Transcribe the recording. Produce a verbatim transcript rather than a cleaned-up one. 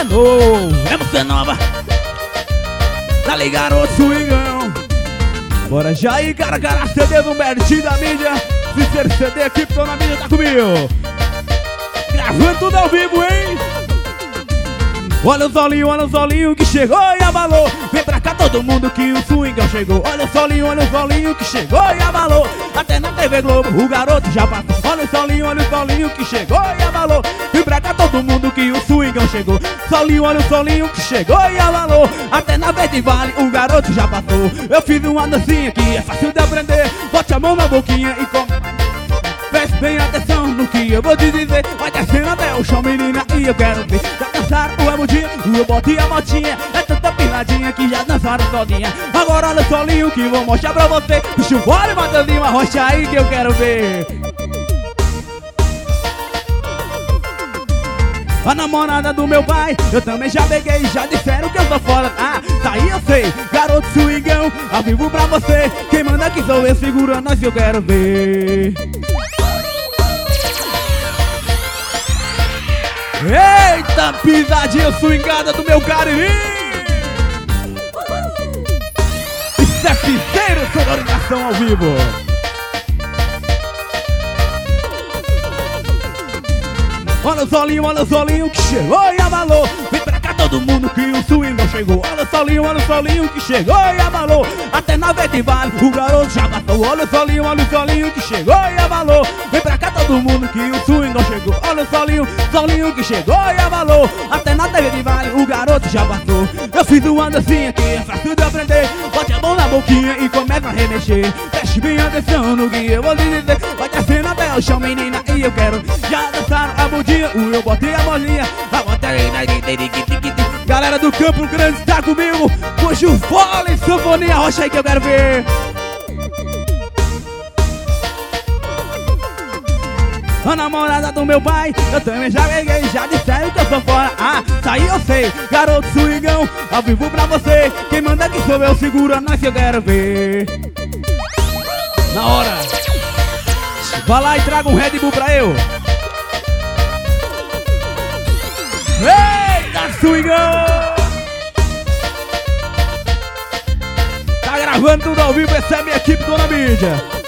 é novo, é você nova. Tá ligado, garoto swingão. Bora já aí, cara, cara, C D do Bertinho da mídia. Se ser C D aqui, tô na mídia, tá comigo. Gravando tudo ao vivo, hein? Olha o solinho, olha o solinho que chegou e abalou. Vem pra cá todo mundo que o swingão chegou. Olha o solinho, olha o solinho que chegou e abalou. Até na T V Globo o garoto já passou. Olha o solinho, olha o solinho que chegou e abalou. Vem pra cá todo mundo que o swingão chegou. Solinho, olha o solinho que chegou e abalou. Até na Verde Vale o garoto já passou. Eu fiz uma dancinha que é fácil de aprender. Bote a mão na boquinha e come. Preste bem atenção no que eu vou te dizer. Vai descendo até o chão, menina, e eu quero ver. Já dançaram o emudinho, o eu boto e a motinha. É tanta piladinha que já dançaram todinha. Agora olha o solinho que vou mostrar pra você. Puxa o vole, Matheusinho, arrocha aí que eu quero ver. A namorada do meu pai, eu também já peguei. Já disseram que eu sou fora. Ah, tá aí eu sei. Garoto swingão, ao vivo pra você. Quem manda aqui sou eu, segura nós que eu quero ver. Eita, pisadinha swingada do meu Cariri. Isso é piseiro, sonorização ao vivo. Olha o solinho, olha o solinho que chegou e abalou. Vem pra cá todo mundo que o swingão chegou. Olha o solinho, olha o solinho que chegou e abalou. Até na Verde Vale o garoto já passou. Olha o solinho, olha o solinho que chegou e abalou. Vem pra cá todo mundo que o swingão chegou. Olha o solinho, solinho que chegou e abalou. Até na Verde Vale o garoto já passou. Eu fiz uma dancinha que é fácil de aprender. Bote a mão na boquinha e começa a remexer. Preste bem atenção no que eu vou te dizer. Vai descendo até o chão, menina, e eu quero. Já dançaram a bundinha, o eu botei a bolinha. Galera do Campo Grande tá comigo. Puxa o fole, sanfoninha, rocha aí que eu quero ver. A namorada do meu pai, eu também já peguei. Já disseram que eu sou fora. Ah, tá aí eu sei. Garoto swingão, ao vivo pra você. Quem manda aqui sou eu, segura nós que eu quero ver. Na hora. Vai lá e traga um Red Bull pra eu. Eita, swingão! Tá gravando tudo ao vivo, essa é a minha equipe, tô na mídia.